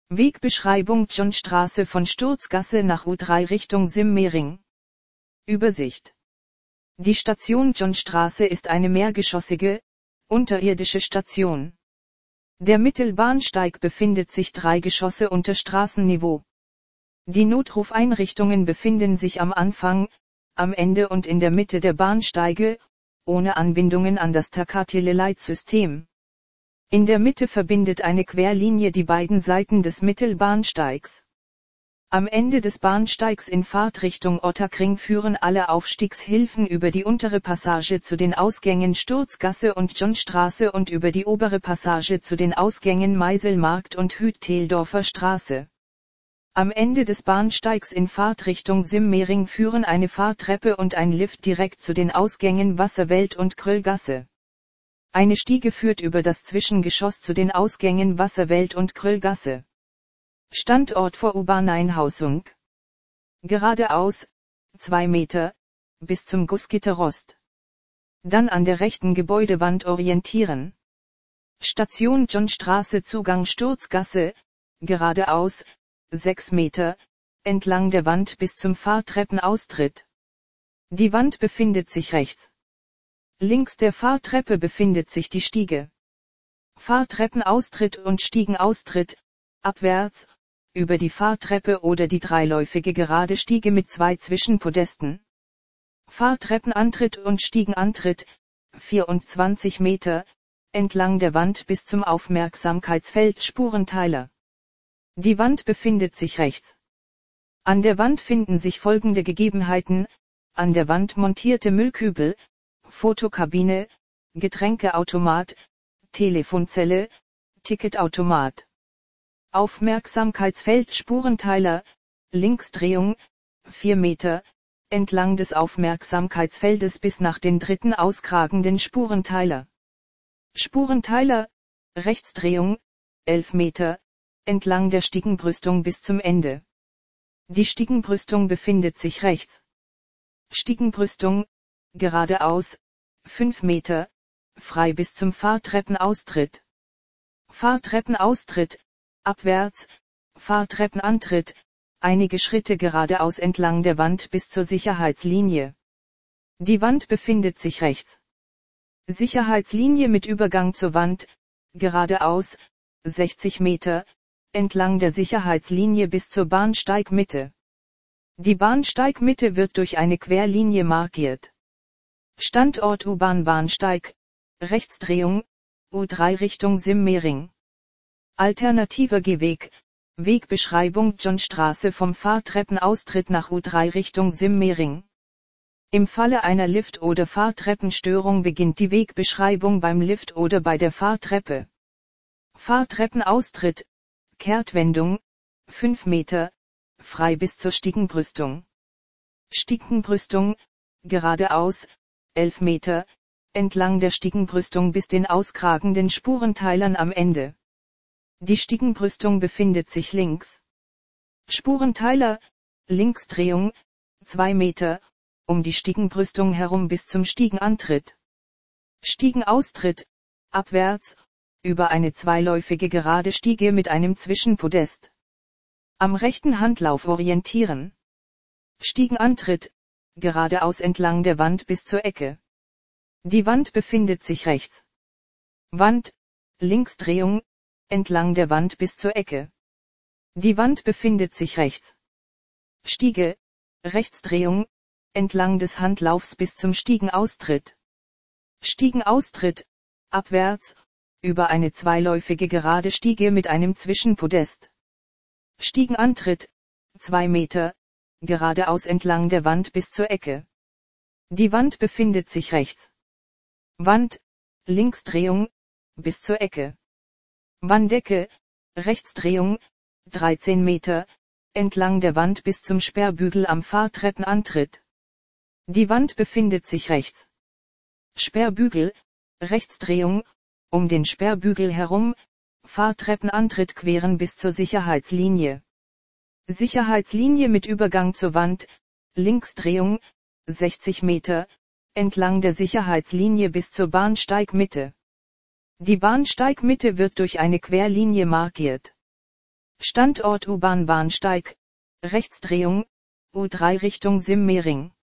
Wegbeschreibung Johnstraße von Sturzgasse nach U3 Richtung Simmering. Übersicht. Die Station Johnstraße ist eine mehrgeschossige, unterirdische Station. Der Mittelbahnsteig befindet sich 3 Geschosse unter Straßenniveau. Die Notrufeinrichtungen befinden sich am Anfang, am Ende und in der Mitte der Bahnsteige, ohne Anbindungen an das Takateleleitsystem. In der Mitte verbindet eine Querlinie die beiden Seiten des Mittelbahnsteigs. Am Ende des Bahnsteigs in Fahrtrichtung Ottakring führen alle Aufstiegshilfen über die untere Passage zu den Ausgängen Sturzgasse und Johnstraße und über die obere Passage zu den Ausgängen Meiselmarkt und Hütteldorfer Straße. Am Ende des Bahnsteigs in Fahrtrichtung Simmering führen eine Fahrtreppe und ein Lift direkt zu den Ausgängen Wasserwelt und Kröllgasse. Eine Stiege führt über das Zwischengeschoss zu den Ausgängen Wasserwelt und Kröllgasse. Standort vor U-Bahn-Einhausung. Geradeaus, 2 Meter, bis zum Gussgitterrost. Dann an der rechten Gebäudewand orientieren. Station Johnstraße Zugang Sturzgasse, geradeaus, 6 Meter, entlang der Wand bis zum Fahrtreppenaustritt. Die Wand befindet sich rechts. Links der Fahrtreppe befindet sich die Stiege. Fahrtreppenaustritt und Stiegenaustritt, abwärts, über die Fahrtreppe oder die dreiläufige gerade Stiege mit 2 Zwischenpodesten. Fahrtreppenantritt und Stiegenantritt, 24 Meter, entlang der Wand bis zum Aufmerksamkeitsfeld Spurenteiler. Die Wand befindet sich rechts. An der Wand finden sich folgende Gegebenheiten: an der Wand montierte Müllkübel, Fotokabine, Getränkeautomat, Telefonzelle, Ticketautomat. Aufmerksamkeitsfeld Spurenteiler, Linksdrehung, 4 Meter, entlang des Aufmerksamkeitsfeldes bis nach den dritten auskragenden Spurenteiler. Spurenteiler, Rechtsdrehung, 11 Meter, entlang der Stiegenbrüstung bis zum Ende. Die Stiegenbrüstung befindet sich rechts. Stiegenbrüstung, geradeaus, 5 Meter, frei bis zum Fahrtreppenaustritt. Fahrtreppenaustritt, abwärts, Fahrtreppenantritt, einige Schritte geradeaus entlang der Wand bis zur Sicherheitslinie. Die Wand befindet sich rechts. Sicherheitslinie mit Übergang zur Wand, geradeaus, 60 Meter, entlang der Sicherheitslinie bis zur Bahnsteigmitte. Die Bahnsteigmitte wird durch eine Querlinie markiert. Standort U-Bahn-Bahnsteig, Rechtsdrehung, U3 Richtung Simmering. Alternativer Gehweg, Wegbeschreibung Johnstraße vom Fahrtreppenaustritt nach U3 Richtung Simmering. Im Falle einer Lift- oder Fahrtreppenstörung beginnt die Wegbeschreibung beim Lift oder bei der Fahrtreppe. Fahrtreppenaustritt, Kehrtwendung, 5 Meter, frei bis zur Stiegenbrüstung. Stiegenbrüstung, geradeaus, 11 Meter, entlang der Stiegenbrüstung bis den auskragenden Spurenteilern am Ende. Die Stiegenbrüstung befindet sich links. Spurenteiler, Linksdrehung, 2 Meter, um die Stiegenbrüstung herum bis zum Stiegenantritt. Stiegenaustritt, abwärts, über eine zweiläufige gerade Stiege mit einem Zwischenpodest. Am rechten Handlauf orientieren. Stiegenantritt, geradeaus entlang der Wand bis zur Ecke. Die Wand befindet sich rechts. Wand, Linksdrehung, entlang der Wand bis zur Ecke. Die Wand befindet sich rechts. Stiege, Rechtsdrehung, entlang des Handlaufs bis zum Stiegenaustritt. Stiegenaustritt, abwärts, über eine zweiläufige gerade Stiege mit einem Zwischenpodest. Stiegenantritt, 2 Meter, geradeaus entlang der Wand bis zur Ecke. Die Wand befindet sich rechts. Wand, Linksdrehung, bis zur Ecke. Wanddecke, Rechtsdrehung, 13 Meter, entlang der Wand bis zum Sperrbügel am Fahrtreppenantritt. Die Wand befindet sich rechts. Sperrbügel, Rechtsdrehung, um den Sperrbügel herum, Fahrtreppenantritt queren bis zur Sicherheitslinie. Sicherheitslinie mit Übergang zur Wand, Linksdrehung, 60 Meter, entlang der Sicherheitslinie bis zur Bahnsteigmitte. Die Bahnsteigmitte wird durch eine Querlinie markiert. Standort U-Bahn Bahnsteig, Rechtsdrehung, U3 Richtung Simmering.